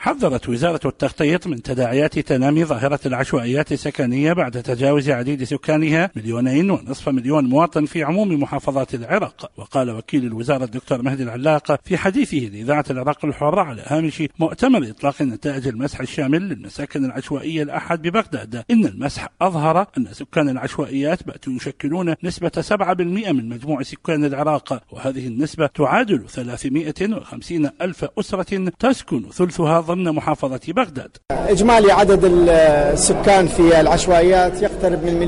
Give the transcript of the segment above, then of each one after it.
حذرت وزارة التخطيط من تداعيات تنامي ظاهرة العشوائيات السكنية بعد تجاوز عديد سكانها 2.5 مليون مواطن في عموم محافظات العراق. وقال وكيل الوزارة الدكتور مهدي العلاق في حديثه لإذاعة العراق الحرة على هامش مؤتمر إطلاق نتائج المسح الشامل للمساكن العشوائية الأحد ببغداد إن المسح أظهر أن سكان العشوائيات باتوا يشكلون نسبة 7% من مجموع سكان العراق، وهذه النسبة تعادل 350 ألف أسرة تسكن ثلثها ضمن محافظة بغداد. إجمالي عدد السكان في العشوائيات يقترب من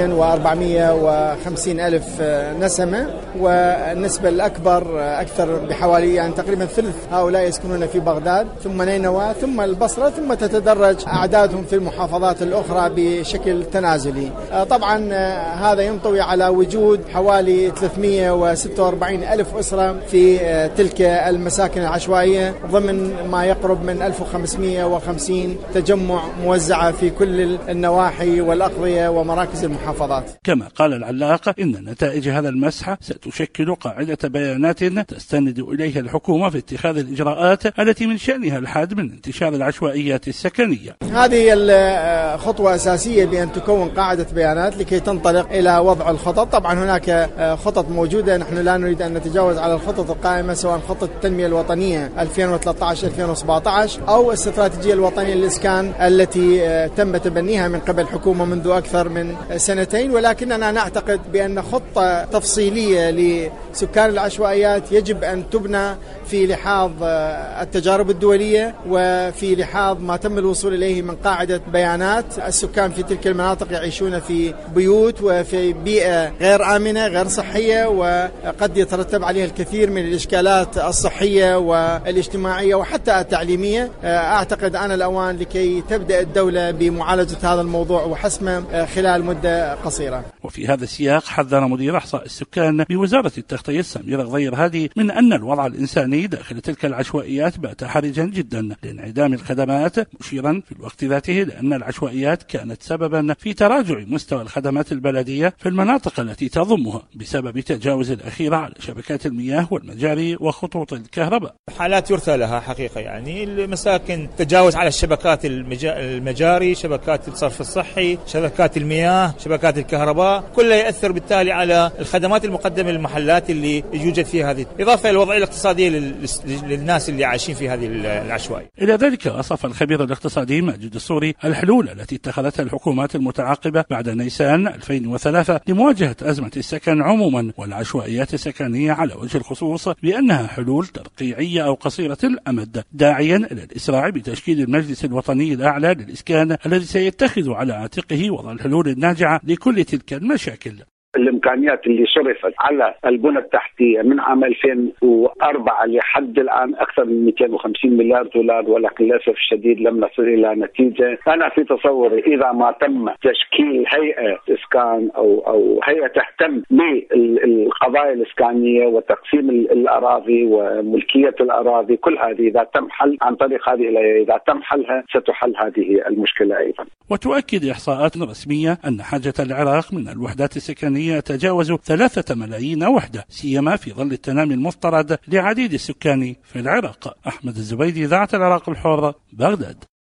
2,450,000 نسمة، والنسبة الأكبر أكثر بحوالي تقريبا ثلث هؤلاء يسكنون في بغداد، ثم نينوى، ثم البصرة، ثم تتدرج أعدادهم في المحافظات الأخرى بشكل تنازلي. طبعا هذا ينطوي على وجود حوالي 346,000 أسرة في تلك المساكن العشوائية ضمن ما يقرب من 1550 تجمع موزعة في كل النواحي والأقضية ومراكز المحافظات. كما قال العلاق إن نتائج هذا المسح ستشكل قاعدة بيانات تستند إليها الحكومة في اتخاذ الإجراءات التي من شأنها الحد من انتشار العشوائيات السكنية. هذه الخطوة أساسية بأن تكون قاعدة بيانات لكي تنطلق إلى وضع الخطط. طبعا هناك خطط موجودة، نحن لا نريد أن نتجاوز على الخطط القائمة، سواء خطة التنمية الوطنية 2013-2017 أو الاستراتيجية الوطنية للإسكان التي تم تبنيها من قبل الحكومة منذ أكثر من سنتين، ولكننا نعتقد بأن خطة تفصيلية لسكان العشوائيات يجب أن تبنى في لحاظ التجارب الدولية وفي لحاظ ما تم الوصول إليه من قاعدة بيانات. السكان في تلك المناطق يعيشون في بيوت وفي بيئة غير آمنة غير صحية، وقد يترتب عليها الكثير من الإشكالات الصحية والاجتماعية وحتى التعليمية. أعتقد آن الأوان لكي تبدأ الدولة بمعالجة هذا الموضوع وحسمه خلال مدة قصيرة. وفي هذا السياق حذر مدير إحصاء السكان بوزارة التخطيط سمير غضير هادي من أن الوضع الإنساني داخل تلك العشوائيات بات حرجا جدا لانعدام الخدمات، مشيرا في الوقت ذاته لأن العشوائيات كانت سببا في تراجع مستوى الخدمات البلدية في المناطق التي تضمها بسبب تجاوز الأخير على شبكات المياه والمجاري وخطوط الكهرباء. حالات يرثى لها حقيقة، المساكن تجاوز على الشبكات المجاري، شبكات الصرف الصحي، شبكات المياه، شبكات الكهرباء، كلها يأثر بالتالي على الخدمات المقدمة للمحلات اللي يوجد فيها هذه، إضافة إلى الوضعية الاقتصادية للناس اللي عايشين في هذه العشوائية. إلى ذلك وصف الخبير الاقتصادي ماجد السوري الحلول التي اتخذتها الحكومات المتعاقبة بعد نيسان 2003 لمواجهة أزمة السكن عموما والعشوائيات السكنية على وجه الخصوص بأنها حلول ترقيعية أو قصيرة الأمد، داعيا إلى الإسراع بتشكيل المجلس الوطني الأعلى للإسكان الذي سيتخذ على عاتقه وضع الحلول الناجعة لكل تلك المشاكل. الإمكانيات اللي صرفت على البنى التحتية من عام 2004 لحد الآن أكثر من 250 مليار دولار، ولكن للأسف الشديد لم نصل إلى نتيجة. أنا في تصوري إذا ما تم تشكيل هيئة إسكان أو هيئة تهتم بالقضايا الإسكانية وتقسيم الأراضي وملكية الأراضي، كل هذه إذا تم حل عن طريق هذه إذا تم حلها ستحل هذه المشكلة أيضا. وتؤكد إحصاءات رسمية أن حاجة العراق من الوحدات السكنية تجاوز 3 ملايين وحدة، سيما في ظل التنامي المفترض لعديد السكان في العراق. أحمد الزبيدي، إذاعة العراق الحرة، بغداد.